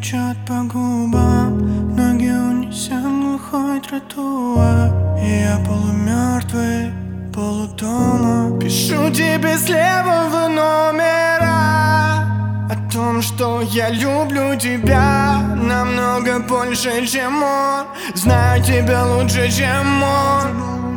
течет по губам, ноги унесем глухой тротуар. И я полумертвый, полудома. Пишу тебе с левого номера о том, что я люблю тебя намного больше, чем он. Знаю тебя лучше, чем он.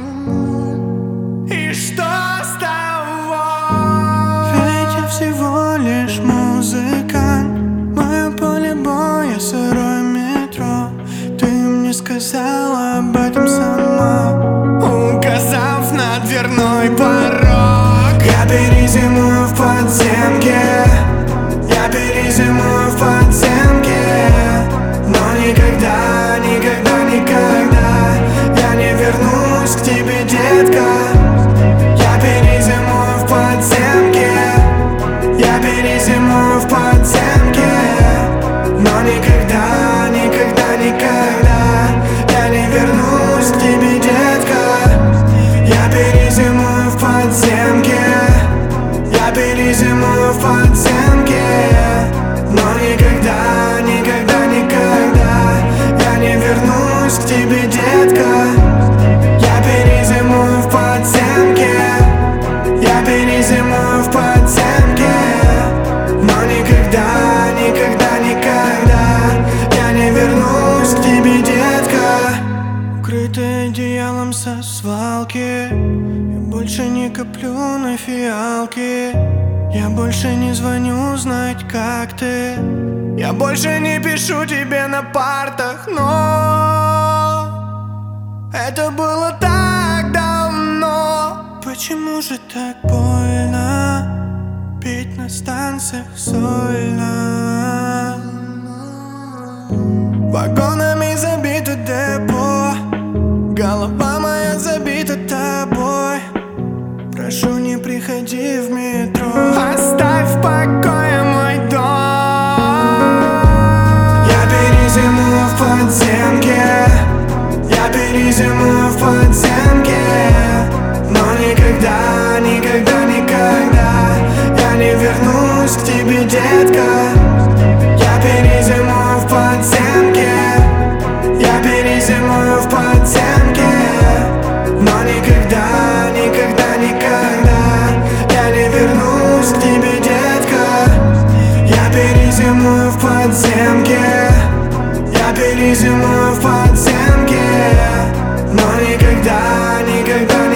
И что с того? Ведь я всего лишь музыкант. Мое поле боя, сырое метро. Ты мне сказала об этом сама, указав на дверной порог. Я перезимую в подземке. Я перезимую в подземке. Но никогда, никогда, никогда я не вернусь к тебе, детка. Я перезимую в подземке. Я перезимую в подземке. Но никогда, никогда, никогда я не вернусь к тебе, детка. Я перезимую в подземке. Я перезимую в подземке. Но никогда, никогда, никогда я не вернусь к тебе, детка. Я перезимую в подземке. Я перезимую в подземке. Но никогда, никогда, никогда я не вернусь к тебе, детка. Укрытая одеялом со свалки, я больше не коплю на фиалки. Я больше не звоню узнать, как ты. Я больше не пишу тебе на партах, но это было так давно. Почему же так больно петь на станциях сольно? Вагонами забито депо, голова моя забита тобой. Прошу, не приходи в метро, оставь в покое мой дом. Я перезимую в подземке. Я перезимую в подземке. Но никогда, никогда, никогда я не вернусь к тебе, детка. Я перезимую в подземке. Я перезимую в подземке. Но никогда, никогда, никогда я не вернусь к тебе, детка. Я перезимую в подземке. Я перезимую в подземке. Но никогда, никогда,